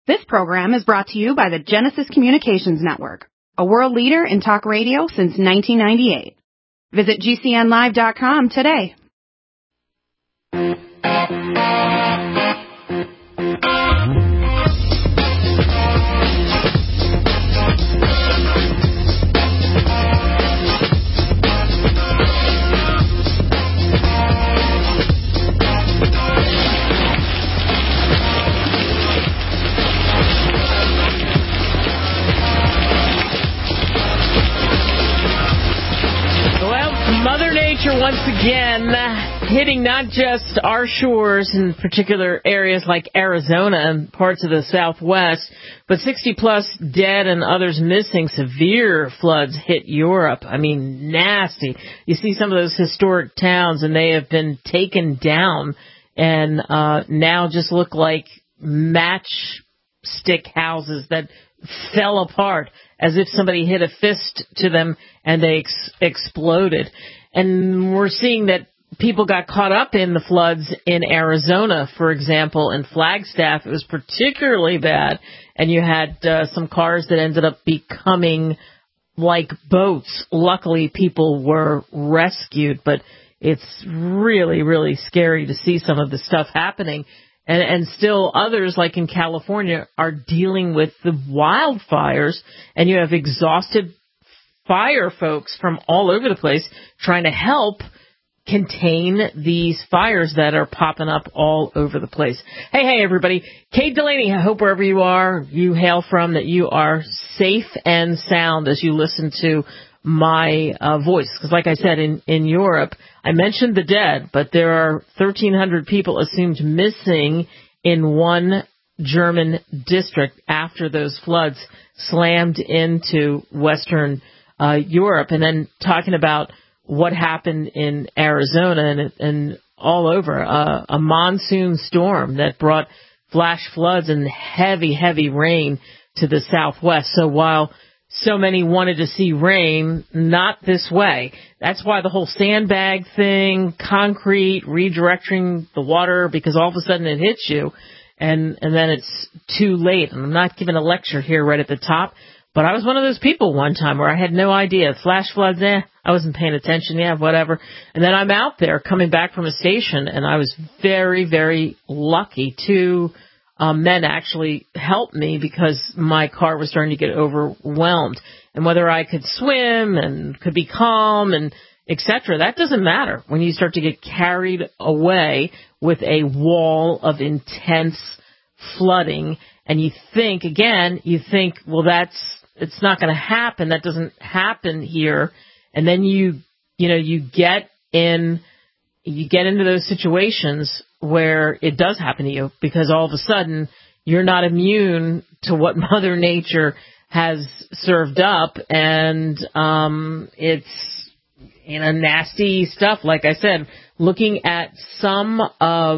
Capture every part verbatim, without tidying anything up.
This program is brought to you by the Genesis Communications Network, a world leader in talk radio since nineteen ninety-eight. Visit G C N live dot com today. Once again, hitting not just our shores in particular areas like Arizona and parts of the Southwest, but sixty plus dead and others missing. Severe floods hit Europe. I mean, nasty. You see some of those historic towns, and they have been taken down and uh, now just look like matchstick houses that fell apart as if somebody hit a fist to them and they ex- exploded. And we're seeing that people got caught up in the floods in Arizona, for example, in Flagstaff. It was particularly bad. And you had uh, some cars that ended up becoming like boats. Luckily, people were rescued. But it's really, really scary to see some of the stuff happening. And, and still others, like in California, are dealing with the wildfires. And you have exhausted fire folks from all over the place trying to help contain these fires that are popping up all over the place. Hey, hey, everybody. Kate Delaney, I hope wherever you are, you hail from, that you are safe and sound as you listen to my uh, voice. Because like I said, in, in Europe, I mentioned the dead, but there are thirteen hundred people assumed missing in one German district after those floods slammed into Western Uh, Europe. And then talking about what happened in Arizona and, and all over, uh, a monsoon storm that brought flash floods and heavy, heavy rain to the Southwest. So while so many wanted to see rain, not this way. That's why the whole sandbag thing, concrete, redirecting the water, because all of a sudden it hits you and, and then it's too late. And I'm not giving a lecture here right at the top, but I was one of those people one time where I had no idea. Flash floods, eh, I wasn't paying attention, yeah, whatever. And then I'm out there coming back from a station, and I was very, very lucky. Two um, men actually helped me because my car was starting to get overwhelmed. And whether I could swim and could be calm and et cetera, that doesn't matter when you start to get carried away with a wall of intense flooding. And you think, again, you think, well, that's, it's not going to happen. That doesn't happen here. And then you, you know, you get in, you get into those situations where it does happen to you because all of a sudden you're not immune to what Mother Nature has served up. And, um, it's, you know, nasty stuff. Like I said, looking at some of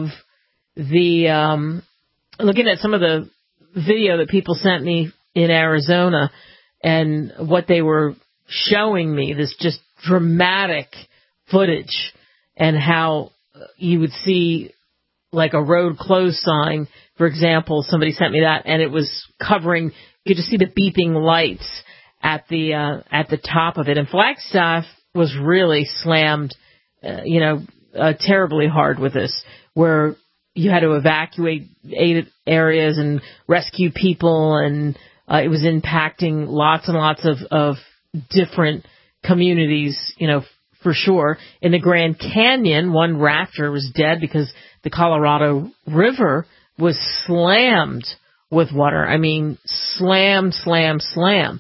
the, um, looking at some of the video that people sent me in Arizona and what they were showing me, this just dramatic footage, and how you would see like a road closed sign, for example. Somebody sent me that, and it was covering, you could just see the beeping lights at the uh, at the top of it. And Flagstaff was really slammed, uh, you know, uh, terribly hard with this, where you had to evacuate eight areas and rescue people, and uh, it was impacting lots and lots of, of different communities, you know, for sure. In the Grand Canyon, one rafter was dead because the Colorado River was slammed with water. I mean, slam, slam, slam.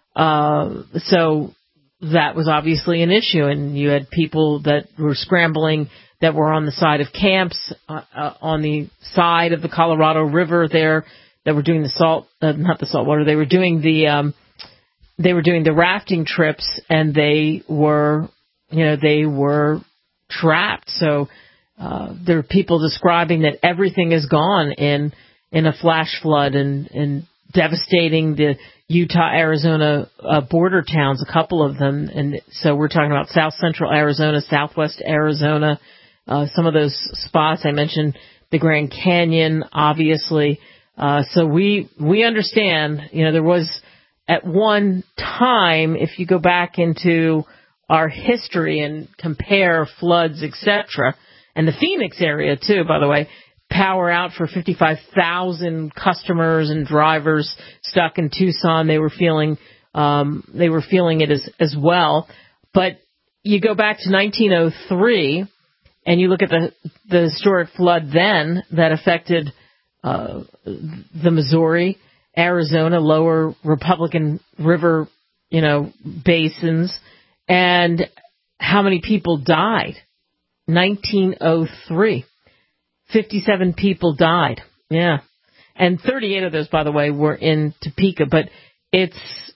Uh, so that was obviously an issue, and you had people that were scrambling that were on the side of camps, uh, uh, on the side of the Colorado River there, that were doing the salt, uh, not the salt water, they were doing the, um, they were doing the rafting trips, and they were, you know, they were trapped. So, uh, there are people describing that everything is gone in, in a flash flood, and, and devastating the Utah, Arizona, uh, border towns, a couple of them. And so we're talking about South Central Arizona, Southwest Arizona, uh, some of those spots. I mentioned the Grand Canyon, obviously. Uh, so we we understand, you know, there was at one time, if you go back into our history and compare floods, et cetera, and the Phoenix area, too, by the way, power out for fifty-five thousand customers and drivers stuck in Tucson. They were feeling um, they were feeling it as, as well. But you go back to nineteen oh three, and you look at the, the historic flood then that affected uh, the Missouri, Arizona, lower Republican River, you know, basins, and how many people died. nineteen oh three. fifty-seven people died. Yeah. And thirty-eight of those, by the way, were in Topeka. But it's,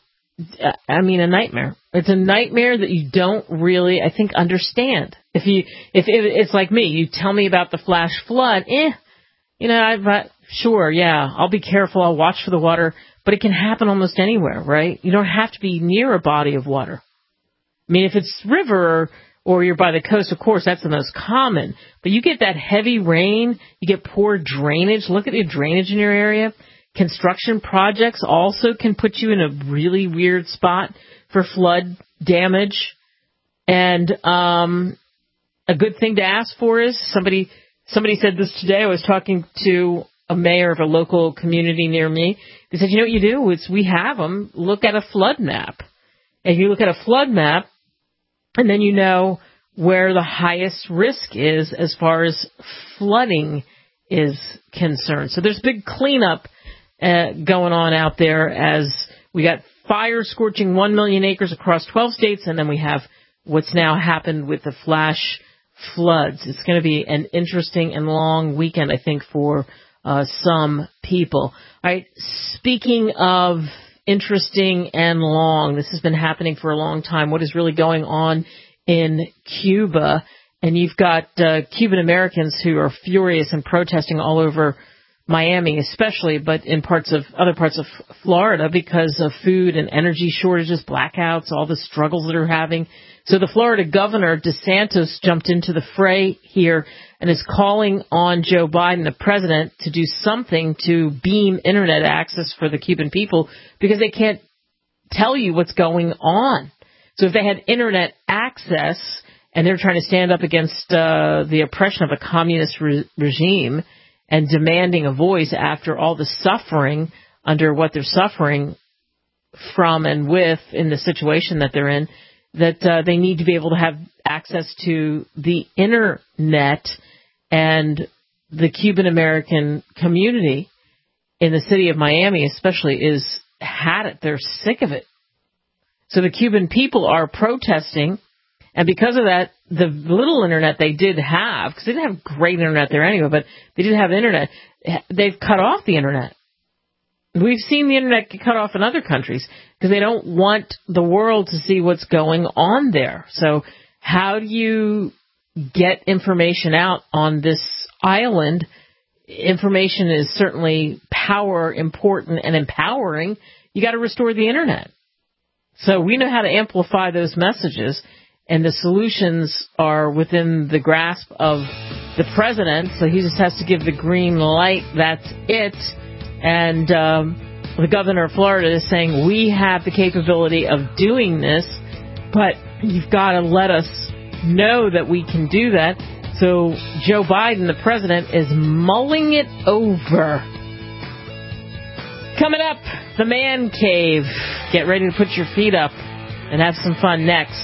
I mean, a nightmare. It's a nightmare that you don't really, I think, understand. If you, if, if it's like me, you tell me about the flash flood, eh, you know, I've, uh, sure, yeah, I'll be careful, I'll watch for the water, but it can happen almost anywhere, right? You don't have to be near a body of water. I mean, if it's river or, or you're by the coast, of course, that's the most common. But you get that heavy rain, you get poor drainage. Look at the drainage in your area. Construction projects also can put you in a really weird spot for flood damage. And um, a good thing to ask for is, somebody somebody said this today. I was talking to a mayor of a local community near me. They said, you know what you do? It's, we have them. Look at a flood map. And you look at a flood map, and then you know where the highest risk is as far as flooding is concerned. So there's big cleanup uh, going on out there as we got fire scorching one million acres across twelve states, and then we have what's now happened with the flash floods. It's going to be an interesting and long weekend, I think, for uh, some people. All right, speaking of interesting and long, this has been happening for a long time. What is really going on in Cuba? And you've got uh, Cuban Americans who are furious and protesting all over Miami, especially, but in parts of other parts of Florida because of food and energy shortages, blackouts, all the struggles that they're having. So the Florida governor, DeSantis, jumped into the fray here and is calling on Joe Biden, the president, to do something to beam internet access for the Cuban people because they can't tell you what's going on. So if they had internet access and they're trying to stand up against uh, the oppression of a communist re- regime and demanding a voice after all the suffering under what they're suffering from and with in the situation that they're in, that uh, they need to be able to have access to the internet. And the Cuban American community in the city of Miami especially is had it. They're sick of it. So the Cuban people are protesting, and because of that, the little internet they did have, because they didn't have great internet there anyway, but they did have internet, they've cut off the internet. We've seen the internet get cut off in other countries because they don't want the world to see what's going on there. So how do you get information out on this island? Information is certainly power important and empowering. You got to restore the internet. So we know how to amplify those messages, and the solutions are within the grasp of the president. So he just has to give the green light. That's it. And um, the governor of Florida is saying, we have the capability of doing this, but you've got to let us know that we can do that. So Joe Biden, the president, is mulling it over. Coming up, the Man Cave. Get ready to put your feet up and have some fun next.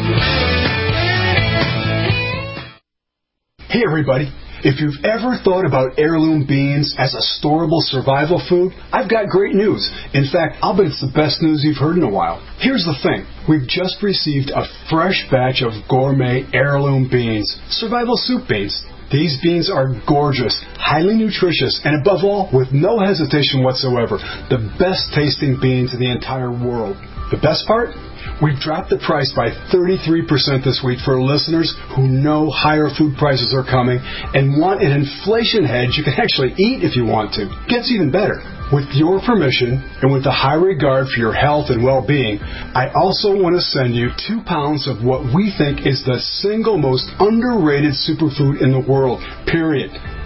Hey, everybody. If you've ever thought about heirloom beans as a storable survival food, I've got great news. In fact, I'll bet it's the best news you've heard in a while. Here's the thing. We've just received a fresh batch of gourmet heirloom beans, survival soup beans. These beans are gorgeous, highly nutritious, and above all, with no hesitation whatsoever, the best tasting beans in the entire world. The best part? We've dropped the price by thirty-three percent this week for listeners who know higher food prices are coming and want an inflation hedge you can actually eat if you want to. Gets even better. With your permission and with a high regard for your health and well-being, I also want to send you two pounds of what we think is the single most underrated superfood in the world, period.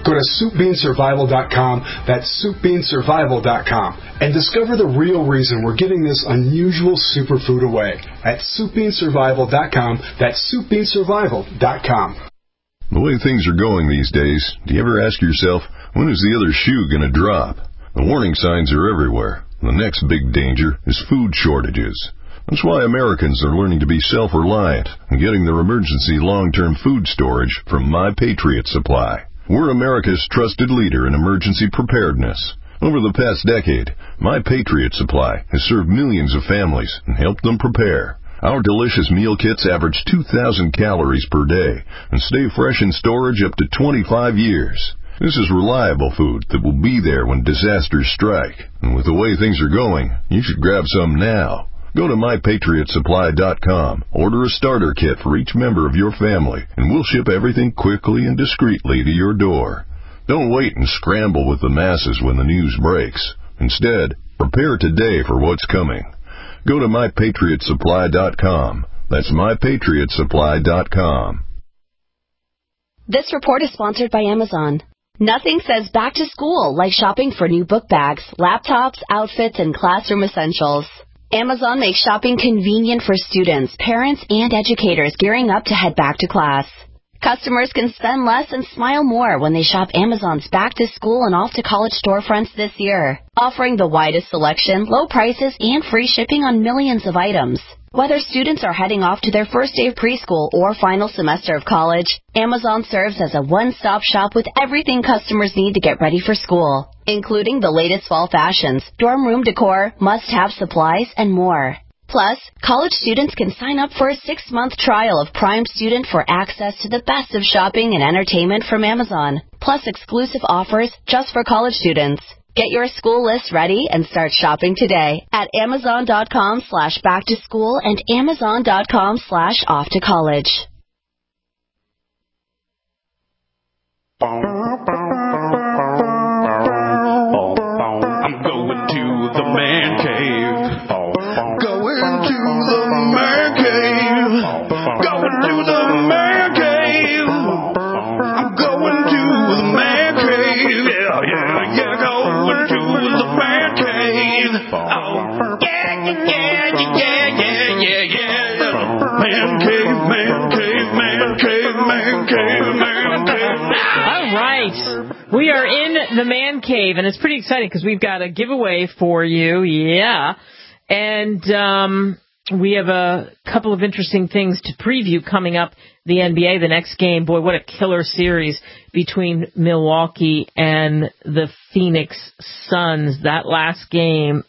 Go to soup bean survival dot com, that's soup bean survival dot com, and discover the real reason we're giving this unusual superfood away at soup bean survival dot com, that's soup bean survival dot com. The way things are going these days, do you ever ask yourself, when is the other shoe going to drop? The warning signs are everywhere. The next big danger is food shortages. That's why Americans are learning to be self-reliant and getting their emergency long-term food storage from My Patriot Supply. We're America's trusted leader in emergency preparedness. Over the past decade, My Patriot Supply has served millions of families and helped them prepare. Our delicious meal kits average two thousand calories per day and stay fresh in storage up to twenty-five years. This is reliable food that will be there when disasters strike. And with the way things are going, you should grab some now. Go to my patriot supply dot com, order a starter kit for each member of your family, and we'll ship everything quickly and discreetly to your door. Don't wait and scramble with the masses when the news breaks. Instead, prepare today for what's coming. Go to my patriot supply dot com. That's my patriot supply dot com. This report is sponsored by Amazon. Nothing says back to school like shopping for new book bags, laptops, outfits, and classroom essentials. Amazon makes shopping convenient for students, parents, and educators gearing up to head back to class. Customers can spend less and smile more when they shop Amazon's back to school and off to college storefronts this year, offering the widest selection, low prices, and free shipping on millions of items. Whether students are heading off to their first day of preschool or final semester of college, Amazon serves as a one-stop shop with everything customers need to get ready for school, including the latest fall fashions, dorm room decor, must-have supplies, and more. Plus, college students can sign up for a six-month trial of Prime Student for access to the best of shopping and entertainment from Amazon, plus exclusive offers just for college students. Get your school list ready and start shopping today at amazon dot com slash back to school and amazon dot com slash off to college. I'm going to the man cave. Going to the man cave. Going to the man cave. I'm going to the man cave. Yeah, yeah, yeah. Going to the man cave. Oh, yeah, yeah, yeah, yeah, yeah, yeah. Man cave, man cave, man cave, man cave, man cave. All right. We are in the man cave, and it's pretty exciting because we've got a giveaway for you. Yeah. And um, we have a couple of interesting things to preview coming up. The N B A, the next game. Boy, what a killer series between Milwaukee and the Phoenix Suns. That last game,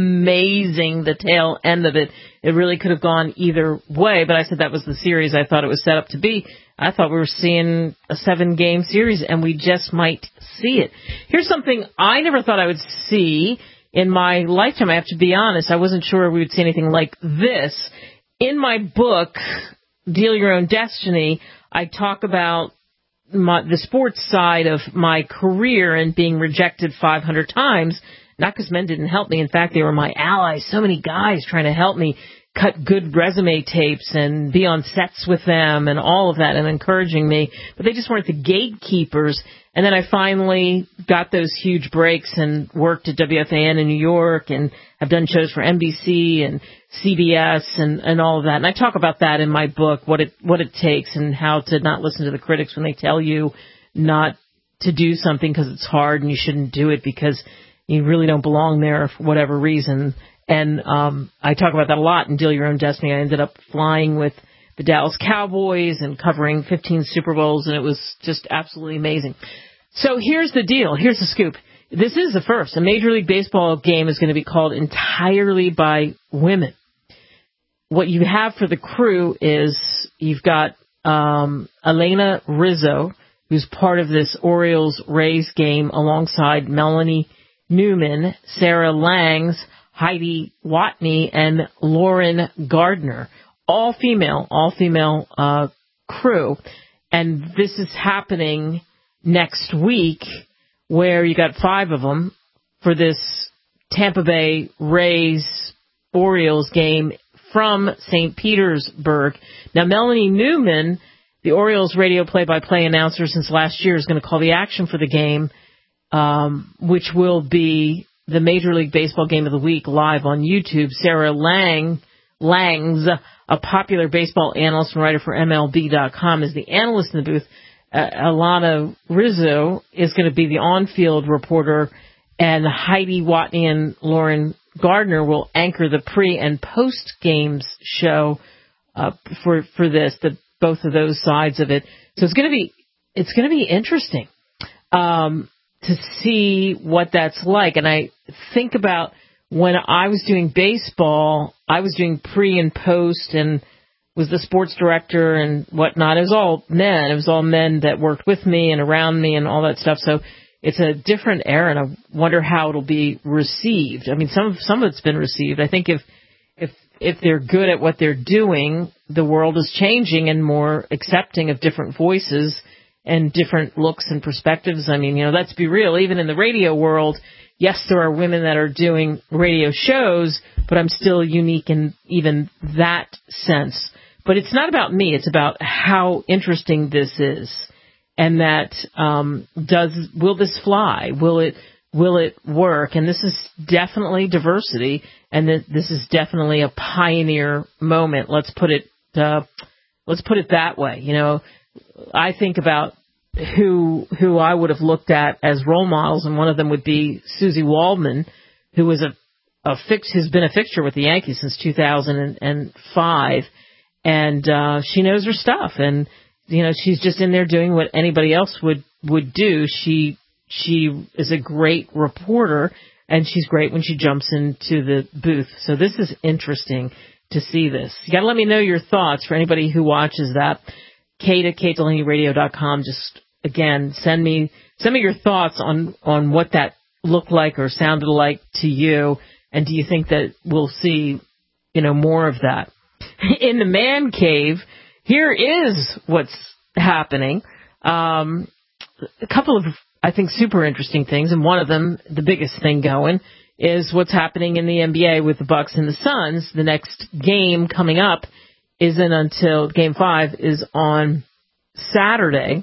amazing, the tail end of it. It really could have gone either way, but I said that was the series I thought it was set up to be. I thought we were seeing a seven-game series, and we just might see it. Here's something I never thought I would see in my lifetime. I have to be honest, I wasn't sure we would see anything like this. In my book, Deal Your Own Destiny, I talk about my, the sports side of my career and being rejected five hundred times, not because men didn't help me. In fact, they were my allies. So many guys trying to help me cut good resume tapes and be on sets with them and all of that and encouraging me. But they just weren't the gatekeepers. And then I finally got those huge breaks and worked at W F A N in New York and have done shows for N B C and C B S and, and all of that. And I talk about that in my book, what it what it takes and how to not listen to the critics when they tell you not to do something because it's hard and you shouldn't do it because you really don't belong there for whatever reason. And um, I talk about that a lot in Deal Your Own Destiny. I ended up flying with the Dallas Cowboys and covering fifteen Super Bowls, and it was just absolutely amazing. So here's the deal. Here's the scoop. This is the first. A Major League Baseball game is going to be called entirely by women. What you have for the crew is you've got um, Elena Rizzo, who's part of this Orioles-Rays game, alongside Melanie Newman, Sarah Langs, Heidi Watney, and Lauren Gardner. All female, all female uh, crew. And this is happening next week, where you got five of them for this Tampa Bay Rays Orioles game from Saint Petersburg. Now, Melanie Newman the Orioles radio play-by-play announcer since last year is going to call the action for the game, um, which will be the Major League Baseball Game of the Week live on YouTube. Sarah Lang, Langs, a popular baseball analyst and writer for M L B dot com, is the analyst in the booth. Uh, Alana Rizzo is going to be the on-field reporter, and Heidi Watney and Lauren Gardner will anchor the pre- and post-games show uh, for for this, the, both of those sides of it. So it's going to be it's going to be interesting um, to see what that's like. And I think about when I was doing baseball, I was doing pre and post and was the sports director and whatnot. It was all men. It was all men that worked with me and around me and all that stuff. So it's a different era, and I wonder how it'll be received. I mean, some some of it's been received. I think if if if they're good at what they're doing, the world is changing and more accepting of different voices and different looks and perspectives. I mean, you know, let's be real. Even in the radio world, yes, there are women that are doing radio shows, but I'm still unique in even that sense. But it's not about me. It's about how interesting this is. And that um, does will this fly? Will it will it work? And this is definitely diversity, and th- this is definitely a pioneer moment. Let's put it uh, let's put it that way. You know, I think about who who I would have looked at as role models, and one of them would be Susie Waldman, who was a a fix has been a fixture with the Yankees since two thousand five, and uh, she knows her stuff. And you know, she's just in there doing what anybody else would, would do. She she is a great reporter, and she's great when she jumps into the booth. So this is interesting to see this. You got to let me know your thoughts for anybody who watches that. Kate at kate delaney radio dot com. Just, again, send me send me your thoughts on, on what that looked like or sounded like to you, and do you think that we'll see, you know, more of that? In the man cave, here is what's happening. Um, a couple of, I think, super interesting things, and one of them, the biggest thing going, is what's happening in the N B A with the Bucks and the Suns. The next game coming up isn't until Game five is on Saturday.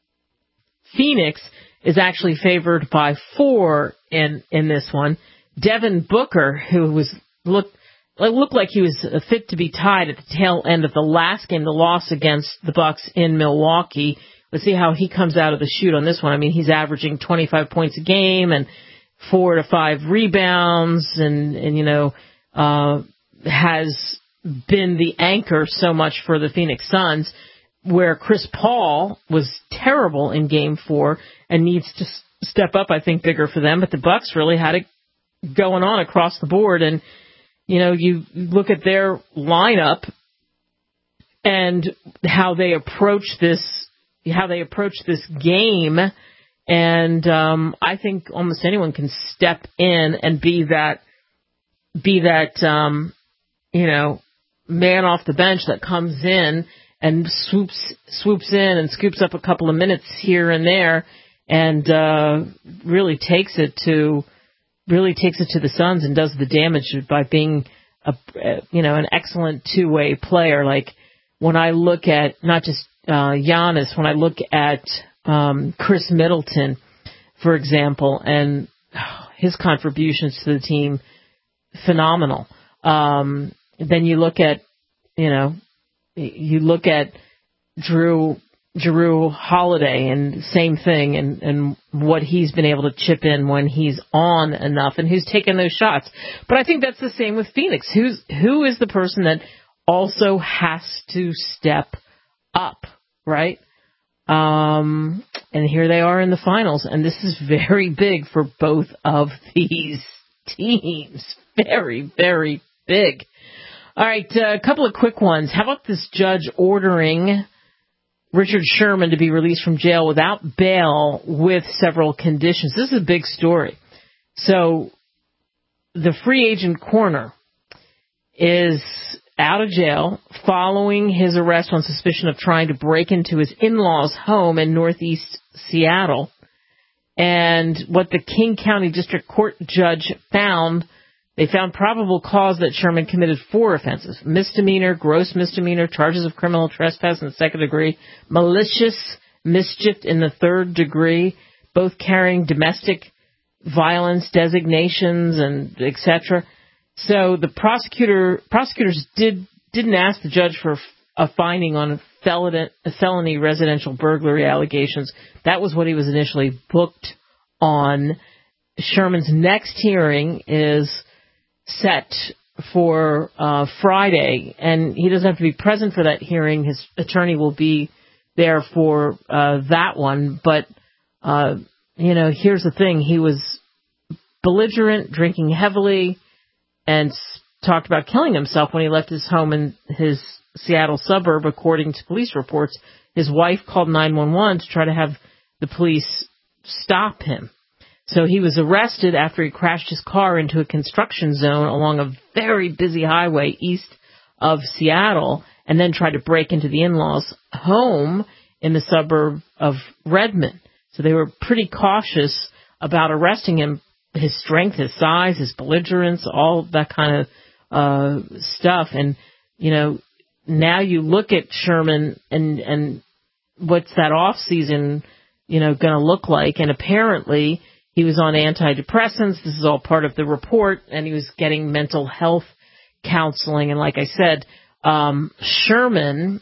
Phoenix is actually favored by four in, in this one. Devin Booker, who was looked It looked like he was fit to be tied at the tail end of the last game, the loss against the Bucks in Milwaukee. Let's see how he comes out of the chute on this one. I mean, he's averaging twenty-five points a game and four to five rebounds, and, and you know, uh, has been the anchor so much for the Phoenix Suns, where Chris Paul was terrible in Game Four and needs to step up, I think, bigger for them. But the Bucks really had it going on across the board, and you know, you look at their lineup and how they approach this, how they approach this game, and um, I think almost anyone can step in and be that, be that, um, you know, man off the bench that comes in and swoops swoops in and scoops up a couple of minutes here and there, and uh, really takes it to. really takes it to the Suns and does the damage by being a, you know, an excellent two-way player. Like when I look at not just uh, Giannis, when I look at um, Chris Middleton, for example, and oh, his contributions to the team, phenomenal. Um, then you look at, you know, you look at Drew Jrue Holiday, and same thing, and, and what he's been able to chip in when he's on enough, and who's taking those shots. But I think that's the same with Phoenix. Who's who is the person that also has to step up, right? Um, and here they are in the finals, and this is very big for both of these teams. Very, very big. All right, uh, a couple of quick ones. How about this judge ordering Richard Sherman to be released from jail without bail with several conditions? This is a big story. So the free agent corner is out of jail following his arrest on suspicion of trying to break into his in-laws' home in northeast Seattle. And what the King County District Court judge found They found probable cause that Sherman committed four offenses: misdemeanor, gross misdemeanor, charges of criminal trespass in the second degree, malicious mischief in the third degree, both carrying domestic violence designations and et cetera. So the prosecutor prosecutors did didn't ask the judge for a finding on felony, felony residential burglary allegations. That was what he was initially booked on. Sherman's next hearing is set for uh, Friday, and he doesn't have to be present for that hearing. His attorney will be there for uh, that one. But, uh, you know, here's the thing. He was belligerent, drinking heavily, and talked about killing himself when he left his home in his Seattle suburb, according to police reports. His wife called nine one one to try to have the police stop him. So he was arrested after he crashed his car into a construction zone along a very busy highway east of Seattle, and then tried to break into the in-laws' home in the suburb of Redmond. So they were pretty cautious about arresting him. His strength, his size, his belligerence, all that kind of uh, stuff. And, you know, now you look at Sherman and, and what's that off season, you know, going to look like. And apparently he was on antidepressants. This is all part of the report. And he was getting mental health counseling. And like I said, um, Sherman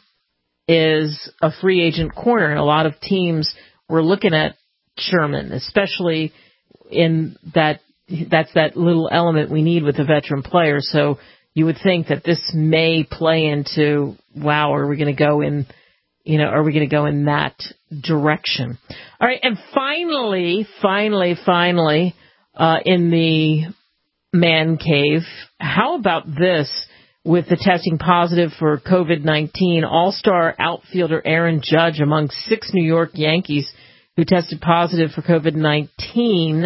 is a free agent corner. And a lot of teams were looking at Sherman, especially in that that's that little element we need with a veteran player. So you would think that this may play into, wow, are we going to go in, you know, are we going to go in that direction? All right. And finally, finally, finally, uh, in the man cave, how about this with the testing positive for COVID nineteen? All-star outfielder Aaron Judge among six New York Yankees who tested positive for COVID nineteen,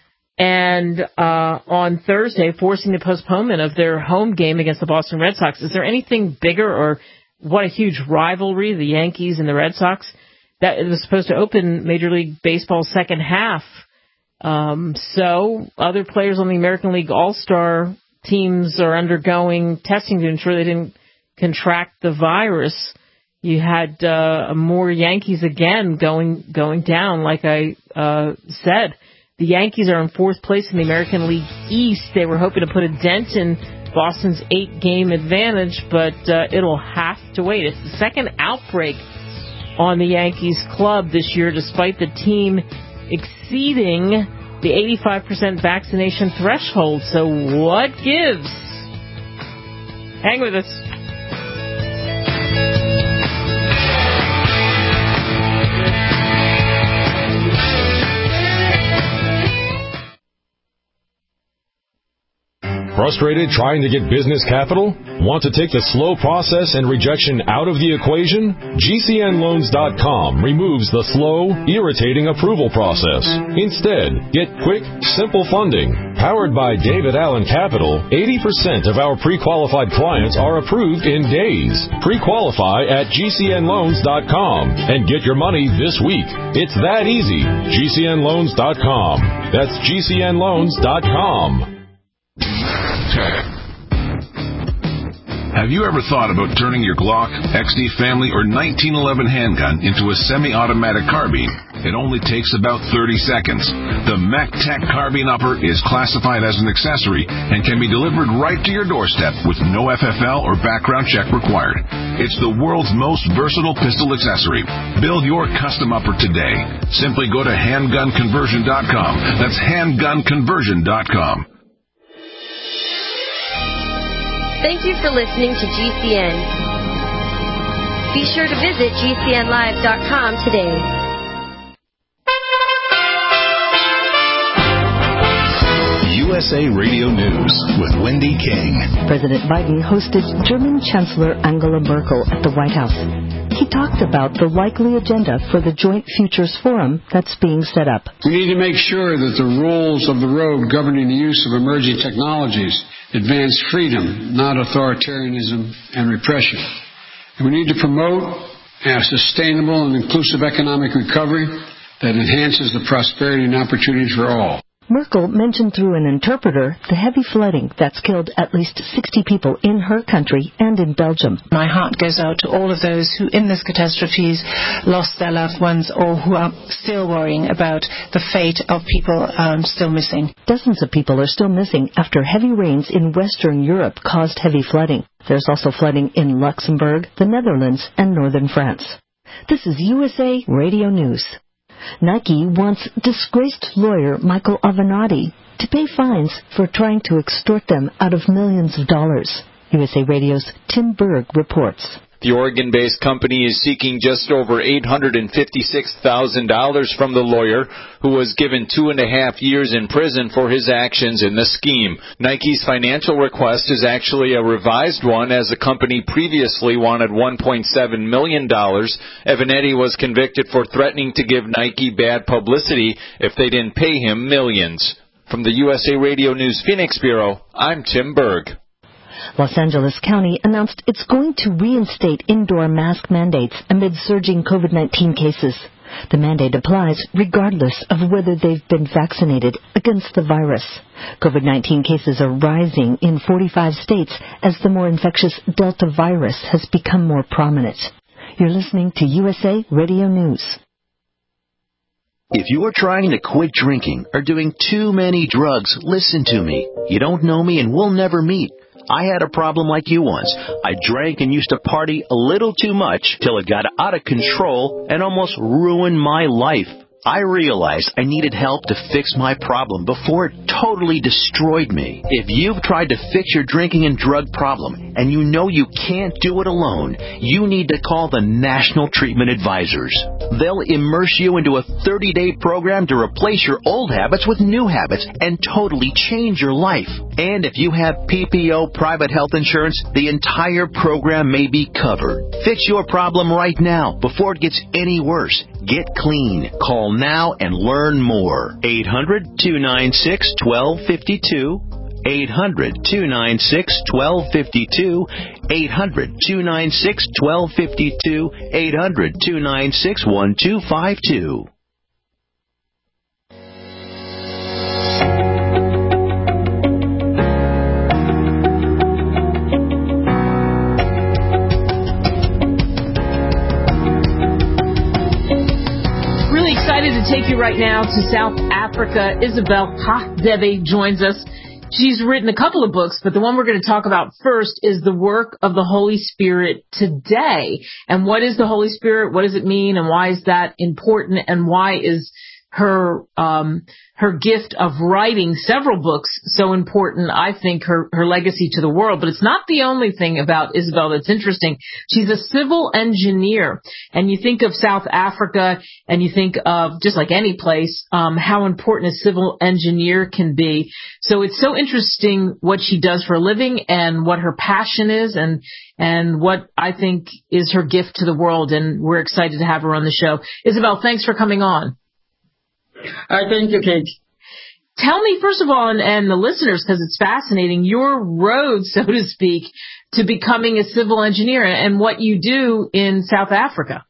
and uh, on Thursday, forcing the postponement of their home game against the Boston Red Sox. Is there anything bigger, or what a huge rivalry, the Yankees and the Red Sox, that it was supposed to open Major League Baseball's second half? Um, so other players on the American League All-Star teams are undergoing testing to ensure they didn't contract the virus. You had uh, more Yankees again going going down, like I uh, said. The Yankees are in fourth place in the American League East. They were hoping to put a dent in Boston's eight-game advantage, but uh, it'll have to wait. It's the second outbreak on the Yankees club this year, despite the team exceeding the eighty-five percent vaccination threshold. So what gives? Hang with us. Frustrated trying to get business capital? Want to take the slow process and rejection out of the equation? G C N loans dot com removes the slow, irritating approval process. Instead, get quick, simple funding. Powered by David Allen Capital, eighty percent of our pre-qualified clients are approved in days. Pre-qualify at G C N loans dot com and get your money this week. It's that easy. G C N loans dot com. That's G C N loans dot com. Have you ever thought about turning your Glock, X D Family, or nineteen eleven handgun into a semi-automatic carbine? It only takes about thirty seconds. The MacTech Carbine Upper is classified as an accessory and can be delivered right to your doorstep with no F F L or background check required. It's the world's most versatile pistol accessory. Build your custom upper today. Simply go to handgun conversion dot com. That's handgun conversion dot com. Thank you for listening to G C N. Be sure to visit G C N live dot com today. U S A Radio News with Wendy King. President Biden hosted German Chancellor Angela Merkel at the White House. He talked about the likely agenda for the Joint Futures Forum that's being set up. We need to make sure that the rules of the road governing the use of emerging technologies advance freedom, not authoritarianism and repression. And we need to promote a sustainable and inclusive economic recovery that enhances the prosperity and opportunities for all. Merkel mentioned through an interpreter the heavy flooding that's killed at least sixty people in her country and in Belgium. My heart goes out to all of those who in this catastrophes lost their loved ones or who are still worrying about the fate of people um, still missing. Dozens of people are still missing after heavy rains in Western Europe caused heavy flooding. There's also flooding in Luxembourg, the Netherlands, and northern France. This is U S A Radio News. Nike wants disgraced lawyer Michael Avenatti to pay fines for trying to extort them out of millions of dollars. U S A Radio's Tim Berg reports. The Oregon-based company is seeking just over eight hundred fifty-six thousand dollars from the lawyer, who was given two and a half years in prison for his actions in the scheme. Nike's financial request is actually a revised one, as the company previously wanted one point seven million dollars. Avenatti was convicted for threatening to give Nike bad publicity if they didn't pay him millions. From the U S A Radio News Phoenix Bureau, I'm Tim Berg. Los Angeles County announced it's going to reinstate indoor mask mandates amid surging COVID nineteen cases. The mandate applies regardless of whether they've been vaccinated against the virus. COVID nineteen cases are rising in forty-five states as the more infectious Delta virus has become more prominent. You're listening to U S A Radio News. If you are trying to quit drinking or doing too many drugs, listen to me. You don't know me and we'll never meet. I had a problem like you once. I drank and used to party a little too much till it got out of control and almost ruined my life. I realized I needed help to fix my problem before it totally destroyed me. If you've tried to fix your drinking and drug problem and you know you can't do it alone, you need to call the National Treatment Advisors. They'll immerse you into a thirty-day program to replace your old habits with new habits and totally change your life. And if you have P P O private health insurance, the entire program may be covered. Fix your problem right now before it gets any worse. Get clean. Call now and learn more. eight hundred, two nine six, one two five two. eight hundred, two nine six, one two five two. eight hundred, two nine six, one two five two. eight hundred, two nine six, one two five two. To take you right now to South Africa, Isabel Hadebe joins us. She's written a couple of books, but the one we're going to talk about first is the work of the Holy Spirit today. And what is the Holy Spirit? What does it mean? And why is that important? And why is her um her gift of writing several books so important? I think her her legacy to the world. But it's not the only thing about Isabel that's interesting. She's a civil engineer, and you think of South Africa and you think of, just like any place, um how important a civil engineer can be. So it's so interesting what she does for a living and what her passion is, and and what I think is her gift to the world, and we're excited to have her on the show. Isabel, thanks for coming on. I thank you, Kate. Tell me, first of all, and, and the listeners, because it's fascinating, your road, so to speak, to becoming a civil engineer and what you do in South Africa.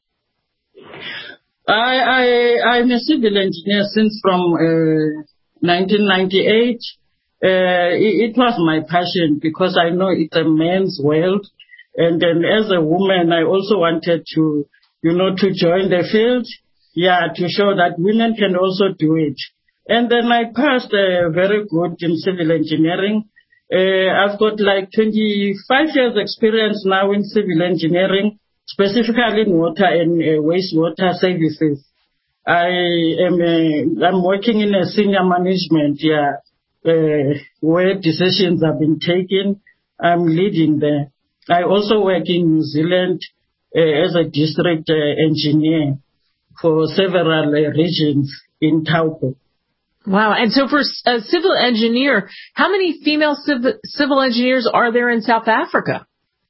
I, I, I'm a civil engineer since from uh, nineteen ninety-eight. Uh, it, it was my passion because I know it's a man's world. And then as a woman, I also wanted to, you know, to join the field. Yeah, to show that women can also do it. And then I passed uh, very good in civil engineering. Uh, I've got like twenty-five years experience now in civil engineering, specifically in water and uh, wastewater services. I am uh, I'm working in a senior management, yeah, uh, where decisions have been taken. I'm leading there. I also work in New Zealand uh, as a district uh, engineer for several uh, regions in Taupo. Wow. And so for a civil engineer, how many female civ- civil engineers are there in South Africa?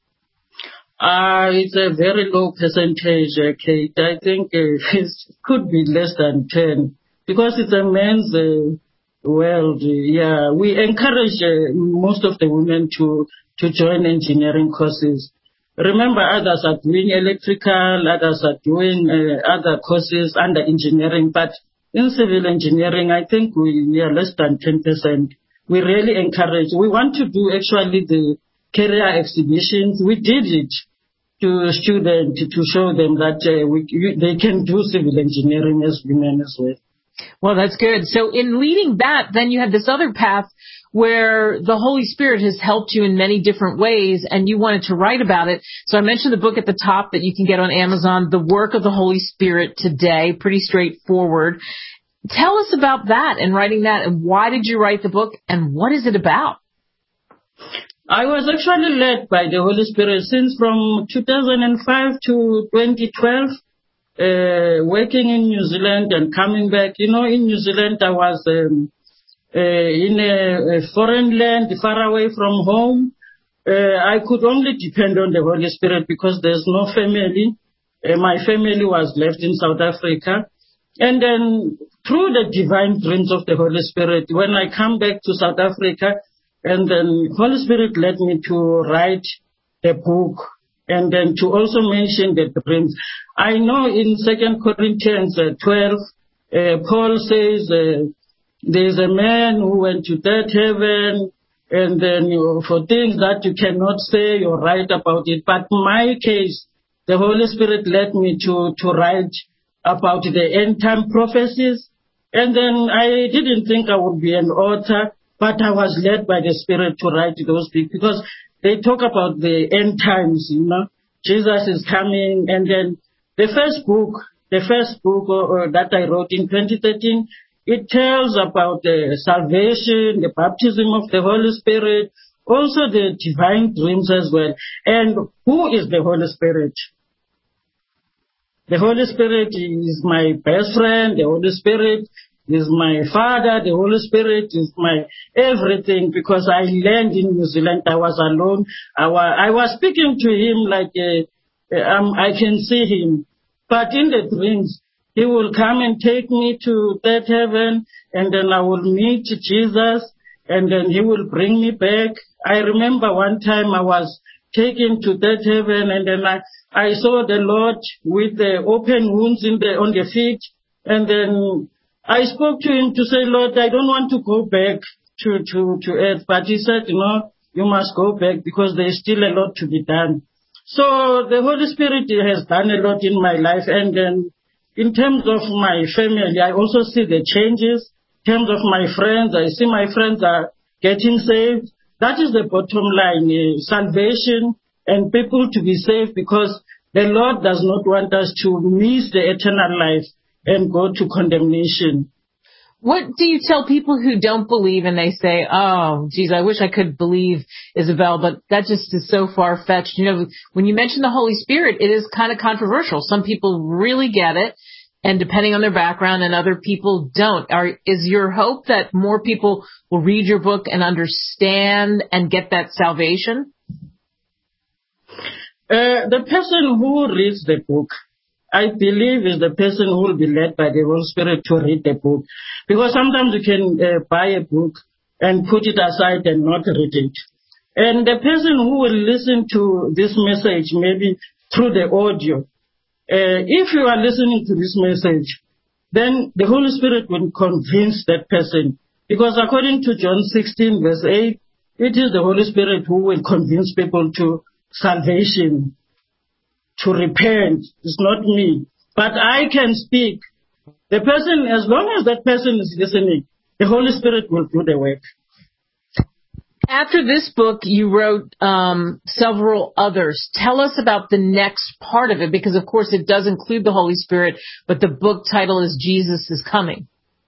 Uh, it's a very low percentage, uh, Kate. I think uh, it could be less than ten because it's a men's uh, world. Yeah, we encourage uh, most of the women to, to join engineering courses. Remember, others are doing electrical, others are doing uh, other courses under engineering, but in civil engineering, I think we, we are less than ten percent. We really encourage. We want to do actually the career exhibitions. We did it to students to show them that uh, we, they can do civil engineering as women as well. Well, that's good. So in leading that, then you have this other path where the Holy Spirit has helped you in many different ways, and you wanted to write about it. So I mentioned the book at the top that you can get on Amazon, The Work of the Holy Spirit Today, pretty straightforward. Tell us about that and writing that, and why did you write the book, and what is it about? I was actually led by the Holy Spirit since from two thousand five to twenty twelve, uh, working in New Zealand and coming back. You know, in New Zealand I was um, uh, in a, a foreign land, far away from home. Uh, I could only depend on the Holy Spirit because there's no family. Uh, my family was left in South Africa. And then through the divine dreams of the Holy Spirit, when I come back to South Africa, and then Holy Spirit led me to write a book and then to also mention the dreams. I know in Second Corinthians twelve, uh, Paul says uh, there's a man who went to third heaven, and then you know, for things that you cannot say or write about it. But in my case, the Holy Spirit led me to, to write about the end time prophecies. And then I didn't think I would be an author, but I was led by the Spirit to write those books because they talk about the end times, you know. Jesus is coming. And then the first book, the first book uh, that I wrote in twenty thirteen, it tells about the salvation, the baptism of the Holy Spirit, also the divine dreams as well. And who is the Holy Spirit? The Holy Spirit is my best friend. The Holy Spirit is my father. The Holy Spirit is my everything because I learned in New Zealand. I was alone. I was, I was speaking to him like uh, um, I can see him. But in the dreams, he will come and take me to that heaven, and then I will meet Jesus, and then he will bring me back. I remember one time I was taken to that heaven, and then I, I saw the Lord with the open wounds in the, on the feet, and then I spoke to him to say, Lord, I don't want to go back to, to, to earth. But he said, no, you must go back because there's still a lot to be done. So the Holy Spirit has done a lot in my life. And then in terms of my family, I also see the changes. In terms of my friends, I see my friends are getting saved. That is the bottom line, uh, salvation and people to be saved because the Lord does not want us to miss the eternal life and go to condemnation. What do you tell people who don't believe and they say, oh, geez, I wish I could believe, Isabel, but that just is so far-fetched. You know, when you mention the Holy Spirit, it is kind of controversial. Some people really get it, and depending on their background, and other people don't. Are, is your hope that more people will read your book and understand and get that salvation? Uh, the person who reads the book, I believe, is the person who will be led by the Holy Spirit to read the book. Because sometimes you can uh, buy a book and put it aside and not read it. And the person who will listen to this message, maybe through the audio, uh, if you are listening to this message, then the Holy Spirit will convince that person. Because according to John sixteen, verse eight, it is the Holy Spirit who will convince people to salvation, to repent. It's not me. But I can speak. The person, as long as that person is listening, the Holy Spirit will do the work. After this book, you wrote um, several others. Tell us about the next part of it, because, of course, it does include the Holy Spirit, but the book title is Jesus is Coming.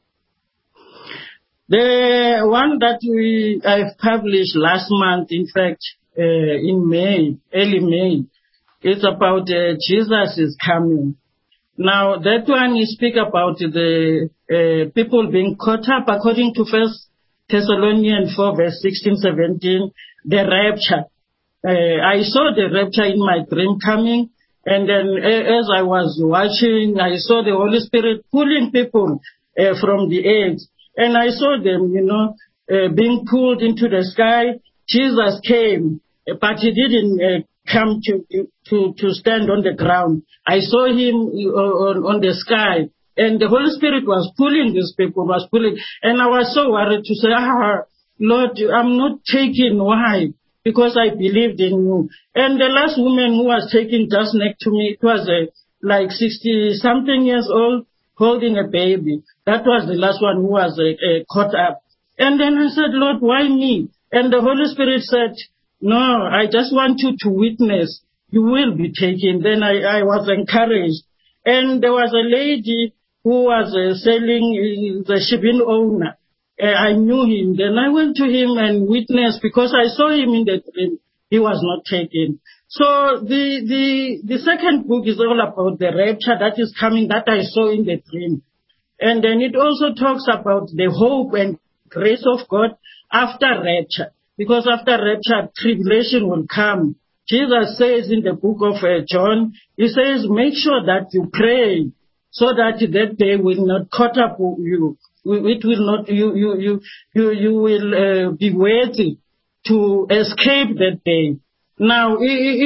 The one that we I've published last month, in fact, uh, in May, early May, it's about uh, Jesus is coming. Now, that one you speak about the uh, people being caught up according to First Thessalonians four, verse sixteen, seventeen, the rapture. Uh, I saw the rapture in my dream coming, and then uh, as I was watching, I saw the Holy Spirit pulling people uh, from the edge, and I saw them, you know, uh, being pulled into the sky. Jesus came, but he didn't uh, come to, to, to stand on the ground. I saw him on, on the sky, And the Holy Spirit was pulling these people, was pulling. And I was so worried to say, ah, Lord, I'm not taking. Why? Because I believed in you. And the last woman who was taken just next to me, it was a, like sixty-something years old, holding a baby. That was the last one who was uh, uh, caught up. And then I said, Lord, why me? And the Holy Spirit said, no, I just want you to witness. You will be taken. Then I, I was encouraged. And there was a lady who was uh, selling, uh, the shipping owner. Uh, I knew him. Then I went to him and witnessed because I saw him in the dream. He was not taken. So the, the, the second book is all about the rapture that is coming that I saw in the dream. And then it also talks about the hope and grace of God after rapture. Because after rapture, tribulation will come. Jesus says in the book of uh, John, he says, make sure that you pray so that that day will not cut up you. It will not, you, you, you, you, you will uh, be worthy to escape that day. Now,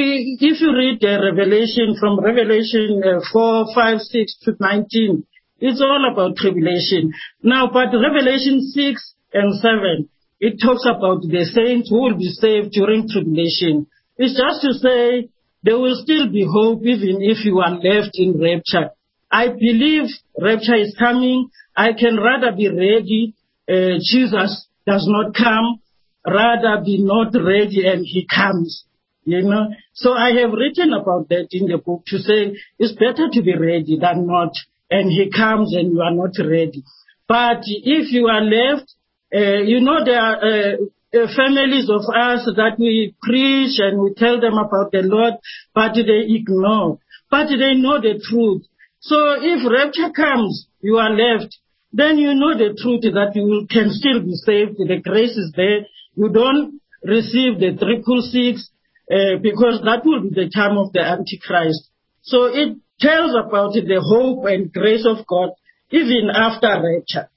if you read uh, Revelation from Revelation uh, four, five, six to nineteen, it's all about tribulation. Now, but Revelation six and seven, it talks about the saints who will be saved during tribulation. It's just to say there will still be hope even if you are left in rapture. I believe rapture is coming. I can rather be ready. Uh, Jesus does not come. Rather be not ready and he comes. You know. So I have written about that in the book to say it's better to be ready than not. And he comes and you are not ready. But if you are left, uh, you know there are uh, uh, families of us that we preach and we tell them about the Lord, but they ignore. But they know the truth. So if rapture comes, you are left, then you know the truth that you can still be saved. The grace is there. You don't receive the triple six uh, because that will be the time of the Antichrist. So it tells about the hope and grace of God even after rapture.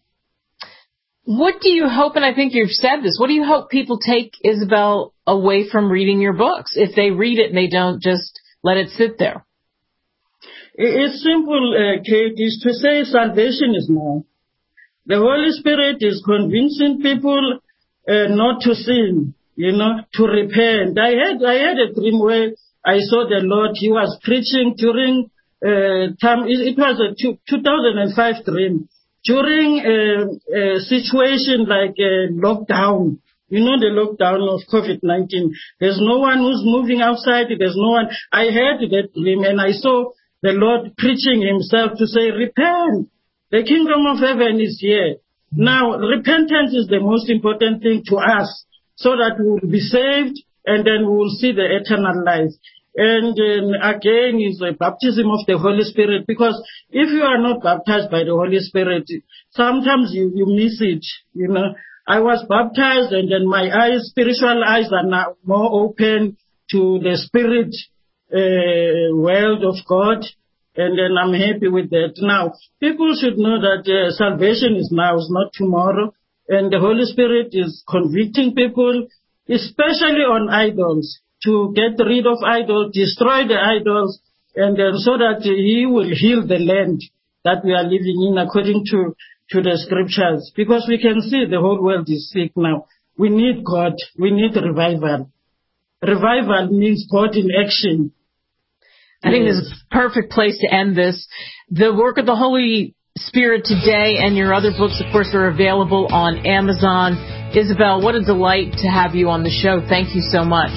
What do you hope, and I think you've said this, what do you hope people take, Isabel, away from reading your books if they read it and they don't just let it sit there? It's simple, uh, Kate, is to say salvation is now. The Holy Spirit is convincing people uh, not to sin, you know, to repent. I had I had a dream where I saw the Lord. He was preaching during uh, time. It, it was a two, two thousand five dream during a, a situation like a lockdown. You know the lockdown of COVID nineteen. There's no one who's moving outside. There's no one. I heard that dream and I saw the Lord preaching himself to say, repent. The kingdom of heaven is here. Now, repentance is the most important thing to us so that we will be saved and then we will see the eternal life. And uh, again is the baptism of the Holy Spirit, because if you are not baptized by the Holy Spirit, sometimes you, you miss it, you know. I was baptized and then my eyes, spiritual eyes are now more open to the spirit Uh, world of God, and then I'm happy with that. Now, people should know that uh, salvation is now, it's not tomorrow, and the Holy Spirit is convicting people, especially on idols, to get rid of idols, destroy the idols, and then so that He will heal the land that we are living in according to, to the scriptures. Because we can see the whole world is sick now. We need God. We need revival. Revival means God in action. I think this is a perfect place to end this. The work of the Holy Spirit Today and your other books, of course, are available on Amazon. Isabel, what a delight to have you on the show. Thank you so much.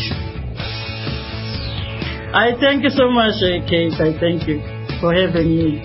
I thank you so much, Kate. I thank you for having me.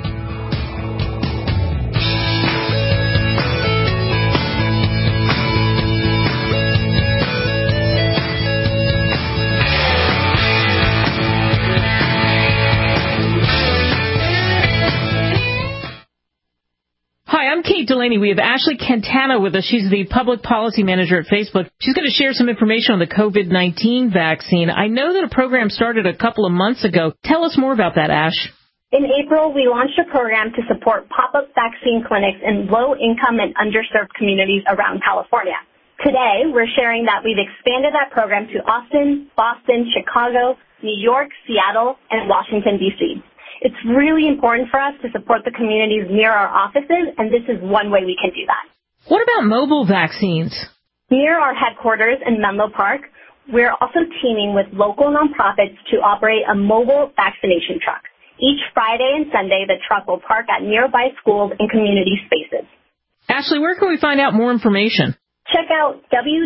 I'm Kate Delaney. We have Ashley Cantana with us. She's the public policy manager at Facebook. She's going to share some information on the COVID nineteen vaccine. I know that a program started a couple of months ago. Tell us more about that, Ash. In April, we launched a program to support pop-up vaccine clinics in low-income and underserved communities around California. Today, we're sharing that we've expanded that program to Austin, Boston, Chicago, New York, Seattle, and Washington, D C It's really important for us to support the communities near our offices, and this is one way we can do that. What about mobile vaccines? Near our headquarters in Menlo Park, we're also teaming with local nonprofits to operate a mobile vaccination truck. Each Friday and Sunday, the truck will park at nearby schools and community spaces. Ashley, where can we find out more information? Check out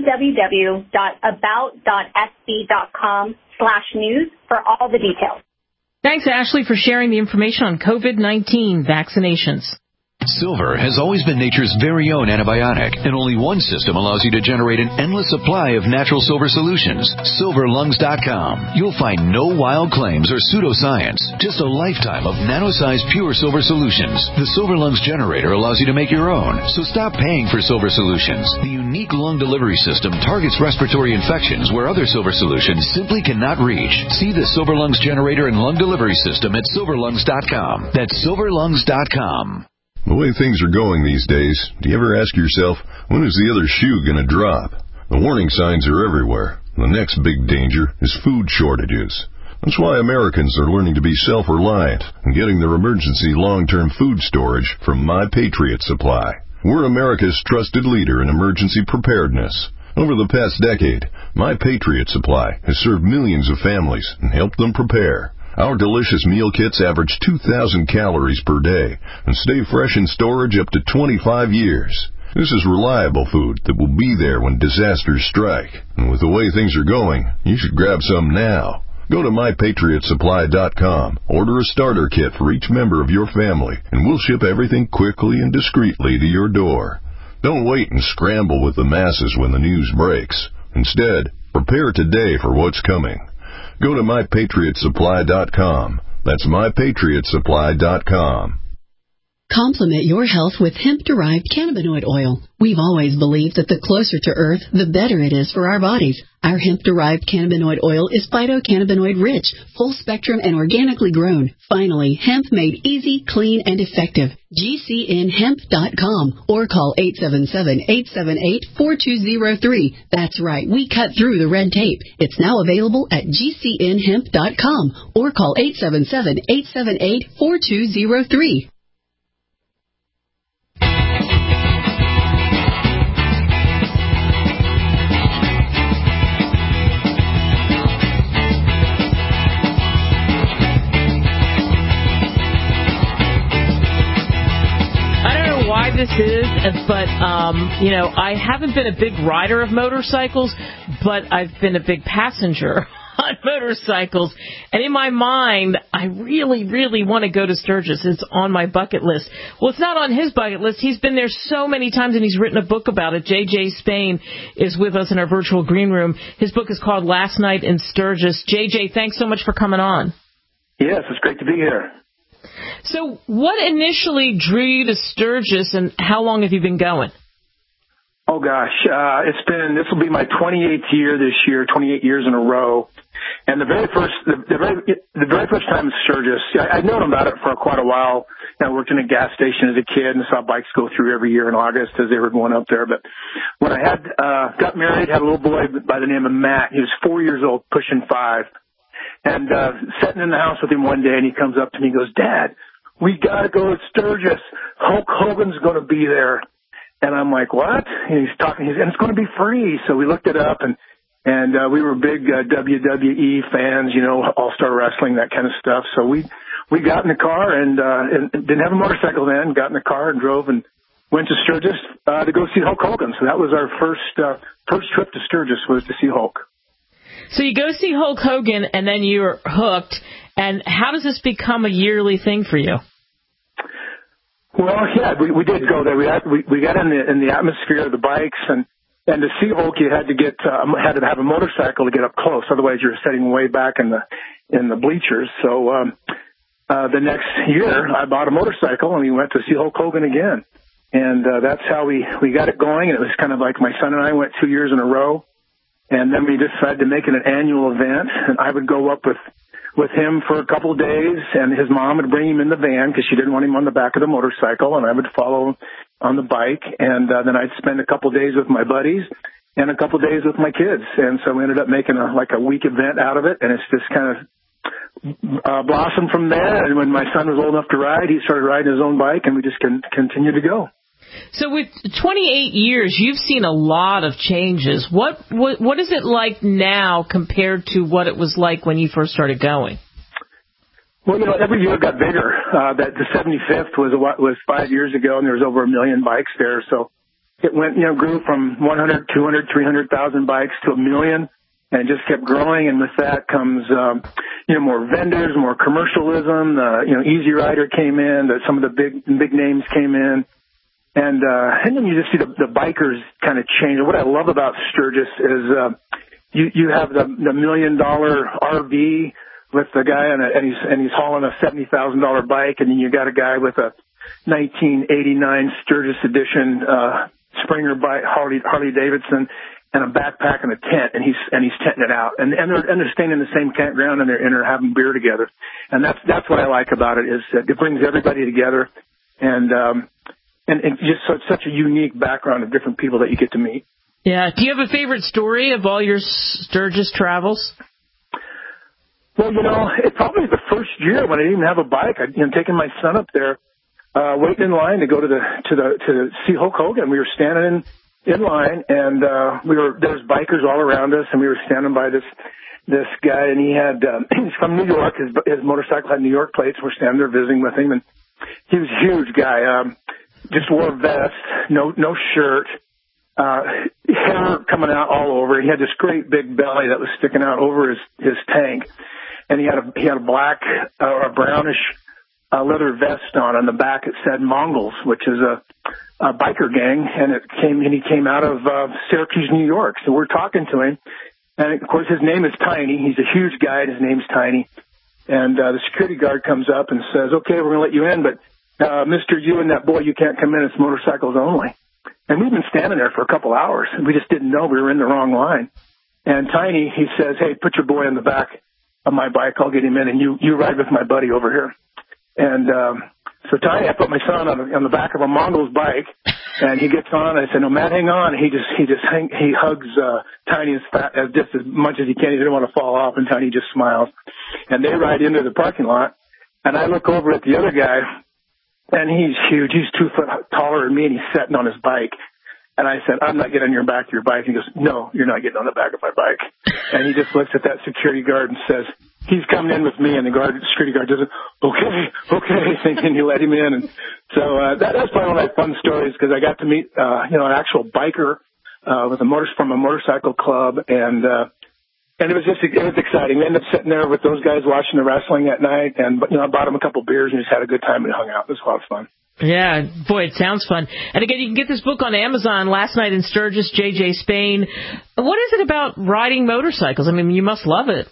www.about.sb.com slash news for all the details. Thanks, Ashley, for sharing the information on COVID nineteen vaccinations. Silver has always been nature's very own antibiotic, and only one system allows you to generate an endless supply of natural silver solutions. silver lungs dot com. You'll find no wild claims or pseudoscience, just a lifetime of nano-sized pure silver solutions. The Silver Lungs generator allows you to make your own, so stop paying for silver solutions. The unique lung delivery system targets respiratory infections where other silver solutions simply cannot reach. See the Silver Lungs generator and lung delivery system at silver lungs dot com. That's silver lungs dot com. The way things are going these days, do you ever ask yourself, when is the other shoe going to drop? The warning signs are everywhere. The next big danger is food shortages. That's why Americans are learning to be self-reliant and getting their emergency long-term food storage from My Patriot Supply. We're America's trusted leader in emergency preparedness. Over the past decade, My Patriot Supply has served millions of families and helped them prepare. Our delicious meal kits average two thousand calories per day and stay fresh in storage up to twenty-five years. This is reliable food that will be there when disasters strike. And with the way things are going, you should grab some now. Go to my patriot supply dot com, order a starter kit for each member of your family, and we'll ship everything quickly and discreetly to your door. Don't wait and scramble with the masses when the news breaks. Instead, prepare today for what's coming. Go to my patriot supply dot com. That's my patriot supply dot com. Complement your health with hemp-derived cannabinoid oil. We've always believed that the closer to Earth, the better it is for our bodies. Our hemp-derived cannabinoid oil is phytocannabinoid rich, full-spectrum, and organically grown. Finally, hemp made easy, clean, and effective. G C N hemp dot com or call eight seven seven, eight seven eight, four two zero three. That's right, we cut through the red tape. It's now available at G C N hemp dot com or call eight seven seven, eight seven eight, four two zero three. This is, but, um, you know, I haven't been a big rider of motorcycles, but I've been a big passenger on motorcycles. And in my mind, I really, really want to go to Sturgis. It's on my bucket list. Well, it's not on his bucket list. He's been there so many times, and he's written a book about it. J J Spain is with us in our virtual green room. His book is called Last Night in Sturgis. J J, thanks so much for coming on. Yes, it's great to be here. So what initially drew you to Sturgis, and how long have you been going? Oh, gosh. Uh, it's been, this will be my twenty-eighth year this year, twenty-eight years in a row. And the very first, the, the very, the very first time in Sturgis, I, I'd known about it for quite a while. I worked in a gas station as a kid and saw bikes go through every year in August as they were going up there. But when I had, uh, got married, had a little boy by the name of Matt. He was four years old, pushing five. And, uh, sitting in the house with him one day, and he comes up to me and goes, "Dad, we gotta go to Sturgis. Hulk Hogan's gonna be there." And I'm like, "What?" And he's talking, he's, and it's gonna be free. So we looked it up, and, and, uh, we were big, uh, W W E fans, you know, All-Star Wrestling, that kind of stuff. So we, we got in the car and, uh, and didn't have a motorcycle then, got in the car and drove and went to Sturgis, uh, to go see Hulk Hogan. So that was our first, uh, first trip to Sturgis, was to see Hulk. So you go see Hulk Hogan, and then you're hooked. And how does this become a yearly thing for you? Well, yeah, we, we did go there. We had, we, we got in the in the atmosphere of the bikes, and and to see Hulk, you had to get uh, had to have a motorcycle to get up close. Otherwise, you're sitting way back in the in the bleachers. So um, uh, the next year, I bought a motorcycle, and we went to see Hulk Hogan again. And uh, that's how we we got it going. And it was kind of like my son and I went two years in a row. And then we decided to make it an annual event, and I would go up with, with him for a couple of days, and his mom would bring him in the van because she didn't want him on the back of the motorcycle, and I would follow on the bike, and uh, then I'd spend a couple of days with my buddies and a couple of days with my kids. And so we ended up making a, like a week event out of it, and it's just kind of uh, blossomed from there. And when my son was old enough to ride, he started riding his own bike, and we just con- continued to go. So with twenty-eight years, you've seen a lot of changes. What, what what is it like now compared to what it was like when you first started going? Well, you know, every year it got bigger. Uh, that the seventy-fifth was a, was five years ago, and there was over a million bikes there. So it went, you know, grew from one hundred, two hundred, three hundred thousand bikes to a million, and just kept growing. And with that comes, um, you know, more vendors, more commercialism. Uh, you know, Easy Rider came in. That some of the big big names came in. And, uh, and then you just see the, the bikers kind of change. And what I love about Sturgis is, uh, you, you have the, the million dollar R V with the guy on a, and he's, and he's hauling a seventy thousand dollars bike. And then you got a guy with a nineteen eighty-nine Sturgis edition, uh, Springer bike, Harley, Harley Davidson, and a backpack and a tent. And he's, and he's tenting it out. And, and they're, and they're staying in the same campground and they're, and they're having beer together. And that's, that's what I like about it is that it brings everybody together. And, um, And, and just such, such a unique background of different people that you get to meet. Yeah. Do you have a favorite story of all your Sturgis travels? Well, you know, it's probably the first year when I didn't even have a bike. I, you know, taking my son up there, uh, waiting in line to go to the to the to see Hulk Hogan. We were standing in in line, and uh, we were there was bikers all around us, and we were standing by this this guy, and he had um, he's from New York. His his motorcycle had New York plates. We're standing there visiting with him, and he was a huge guy. Um, Just wore a vest, no no shirt, uh, hair coming out all over. He had this great big belly that was sticking out over his, his tank, and he had a he had a black uh, or a brownish uh, leather vest on. On the back it said Mongols, which is a, a biker gang, and it came and he came out of uh, Syracuse, New York. So we're talking to him, and of course his name is Tiny. He's a huge guy. And his name's Tiny, and uh, the security guard comes up and says, "Okay, we're gonna let you in, but." Uh, Mister You and that boy, you can't come in. It's motorcycles only. And we've been standing there for a couple hours, and we just didn't know we were in the wrong line. And Tiny, he says, "Hey, put your boy on the back of my bike. I'll get him in, and you you ride with my buddy over here." And um, so Tiny, I put my son on the, on the back of a Mongol's bike, and he gets on. I said, "No, Matt, hang on." He just he just hang, he hugs uh, Tiny as, fat, as just as much as he can. He didn't want to fall off, and Tiny just smiles. And they ride into the parking lot, and I look over at the other guy. And he's huge. He's two foot taller than me, and he's sitting on his bike. And I said, "I'm not getting on your back of your bike." And he goes, "No, you're not getting on the back of my bike." And he just looks at that security guard and says, "He's coming in with me." And the guard, the security guard does it, "Okay, okay," thinking you let him in. And so uh, that, that's probably one of my fun stories because I got to meet, uh, you know, an actual biker uh, with a motor from a motorcycle club, and uh, and it was just it was exciting. We ended up sitting there with those guys watching the wrestling at night, and you know, I bought them a couple beers and just had a good time and hung out. It was a lot of fun. Yeah, boy, it sounds fun. And again, you can get this book on Amazon. Last Night in Sturgis, J J Spain. What is it about riding motorcycles? I mean, you must love it.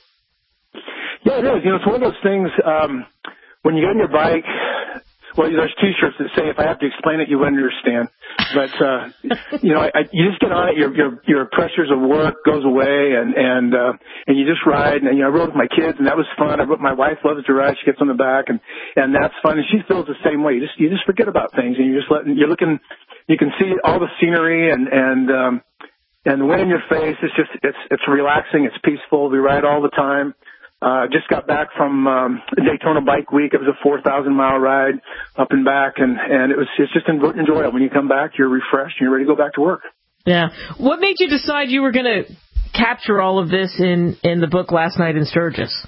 Yeah, it is. You know, it's one of those things. Um, when you get on your bike. Well, there's T-shirts that say, "If I have to explain it, you understand." But uh, you know, I, I, you just get on it. Your your your pressures of work goes away, and and uh, and you just ride. And you know, I rode with my kids, and that was fun. I rode, my wife loves to ride. She gets on the back, and and that's fun. And she feels the same way. You just you just forget about things, and you're just letting you're looking. You can see all the scenery and and um, and the wind in your face. It's just it's it's relaxing. It's peaceful. We ride all the time. Uh, just got back from um, Daytona Bike Week. It was a four thousand mile ride up and back, and, and it was it's just enjoyable. When you come back, you're refreshed and you're ready to go back to work. Yeah. What made you decide you were going to capture all of this in, in the book Last Night in Sturgis?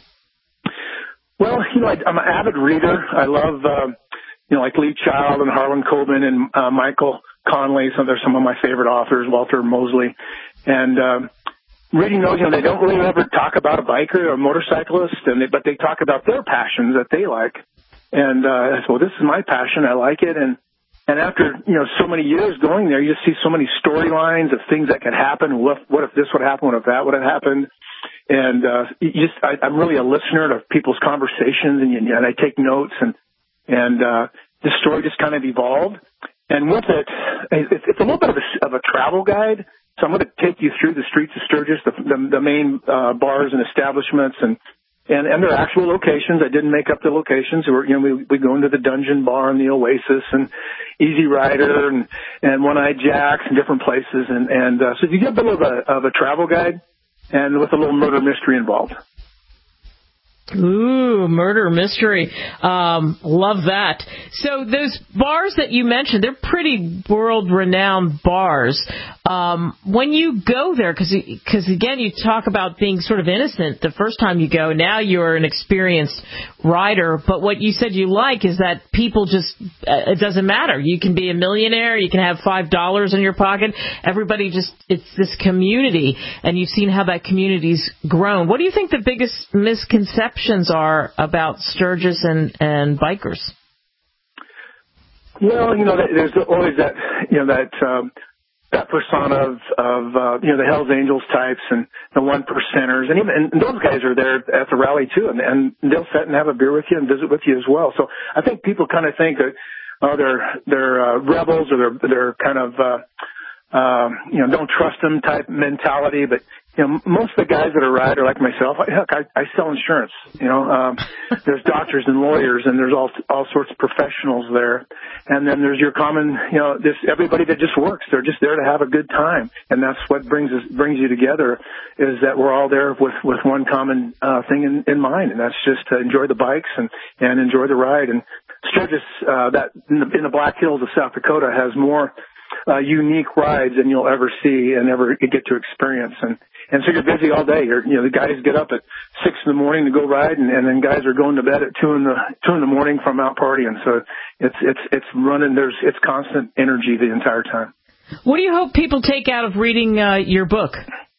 Well, you know, I, I'm an avid reader. I love, uh, you know, like Lee Child and Harlan Coben and uh, Michael Conley. So they're some of my favorite authors, Walter Mosley. And um, reading those, you know, they don't really ever talk about a biker or a motorcyclist, and they, but they talk about their passions that they like. And uh, I said, well, this is my passion. I like it. And and after, you know, so many years going there, you just see so many storylines of things that could happen. What, what if this would happen? What if that would have happened? And uh, you just, I, I'm really a listener to people's conversations, and, and I take notes. And and uh, this story just kind of evolved. And with it, it's, it's a little bit of a, of a travel guide. So I'm going to take you through the streets of Sturgis, the, the, the main uh, bars and establishments, and, and and their actual locations. I didn't make up the locations. We're, you know, we we go into the Dungeon Bar and the Oasis and Easy Rider and and One Eye Jacks and different places. And and uh, so you get a bit of a of a travel guide, and with a little murder mystery involved. Ooh, murder mystery. Um, love that. So those bars that you mentioned, they're pretty world-renowned bars. Um, when you go there, because, again, you talk about being sort of innocent the first time you go. Now you're an experienced rider. But what you said you like is that people just, uh, it doesn't matter. You can be a millionaire. You can have five dollars in your pocket. Everybody just, it's this community. And you've seen how that community's grown. What do you think the biggest misconceptions are about Sturgis and, and bikers? Well, you know, there's always that, you know, that, um, that persona of, of uh, you know, the Hells Angels types and the one percenters, and even and those guys are there at the rally too, and, and they'll sit and have a beer with you and visit with you as well. So I think people kind of think that, oh, they're they're uh, rebels or they're they're kind of uh, um, you know, don't trust them type mentality, but you know, most of the guys that are ride are like myself. I, heck, I, I sell insurance. You know, um, there's doctors and lawyers, and there's all all sorts of professionals there. And then there's your common, you know, this everybody that just works. They're just there to have a good time, and that's what brings us brings you together. Is that we're all there with with one common uh, thing in, in mind, and that's just to enjoy the bikes and and enjoy the ride. And Sturgis, uh, that in the, in the Black Hills of South Dakota, has more uh, unique rides than you'll ever see and ever get to experience. And And so you're busy all day. You're, you know, the guys get up at six in the morning to go ride, and, and then guys are going to bed at two in the two in the morning from out partying. So it's it's it's running. There's it's constant energy the entire time. What do you hope people take out of reading uh, your book?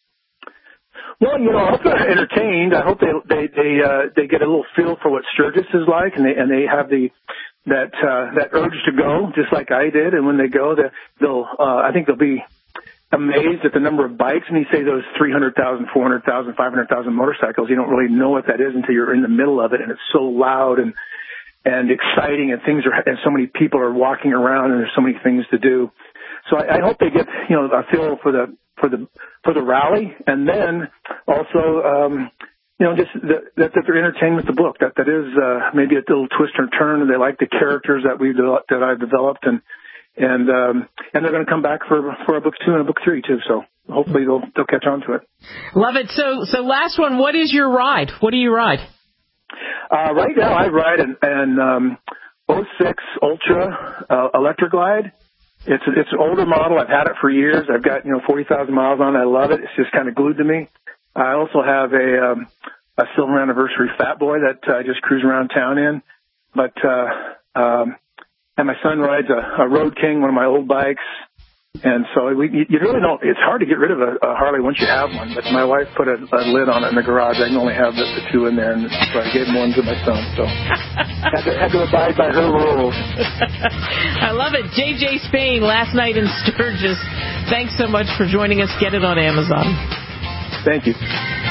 Well, you know, I hope they're entertained. I hope they they they uh, they get a little feel for what Sturgis is like, and they and they have the that uh, that urge to go, just like I did. And when they go, they, they'll uh, I think they'll be amazed at the number of bikes, and you say those three hundred thousand, four hundred thousand, five hundred thousand motorcycles. You don't really know what that is until you're in the middle of it, and it's so loud and and exciting, and things are, and so many people are walking around, and there's so many things to do. So I, I hope they get, you know, a feel for the for the for the rally, and then also, um, you know, just that, that they're entertained with the book. That that is uh, maybe a little twist or turn, and they like the characters that we developed, that I've developed, and. And um, and they're going to come back for for a book two and a book three too. So hopefully they'll they'll catch on to it. Love it. So so last one. What is your ride? What do you ride? Uh, right now I ride an, an um, oh six Ultra uh, Electric Glide. It's a, it's an older model. I've had it for years. I've got you know forty thousand miles on it. I love it. It's just kind of glued to me. I also have a um, a silver anniversary Fat Boy that uh, I just cruise around town in. But uh, um, And my son rides a, a Road King, one of my old bikes. And so we, you really don't, it's hard to get rid of a, a Harley once you have one. But my wife put a, a lid on it in the garage. I can only have the, the two in there. And so I gave one to my son. So I had to, had to abide by her rules. I love it. J J Spain, Last Night in Sturgis. Thanks so much for joining us. Get it on Amazon. Thank you.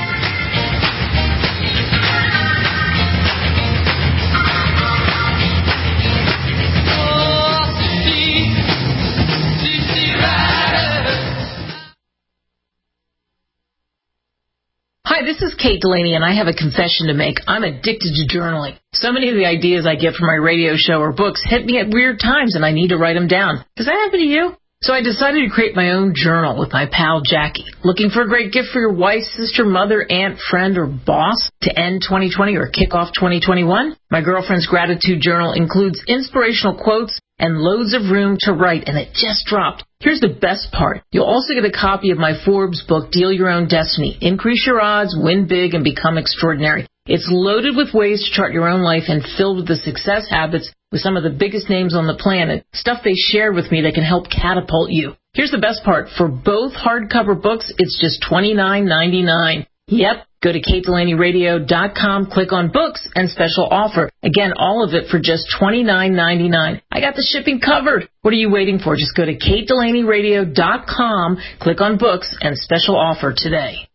Hi, this is Kate Delaney, and I have a confession to make. I'm addicted to journaling. So many of the ideas I get from my radio show or books hit me at weird times, and I need to write them down. Does that happen to you? So I decided to create my own journal with my pal Jackie. Looking for a great gift for your wife, sister, mother, aunt, friend, or boss to end twenty twenty or kick off twenty twenty-one? My girlfriend's gratitude journal includes inspirational quotes and loads of room to write, and it just dropped. Here's the best part. You'll also get a copy of my Forbes book, Deal Your Own Destiny. Increase your odds, win big, and become extraordinary. It's loaded with ways to chart your own life and filled with the success habits with some of the biggest names on the planet, stuff they shared with me that can help catapult you. Here's the best part. For both hardcover books, it's just twenty-nine ninety-nine. Yep. Go to kate delaney radio dot com, click on books, and special offer. Again, all of it for just twenty-nine ninety-nine. I got the shipping covered. What are you waiting for? Just go to kate delaney radio dot com, click on books, and special offer today.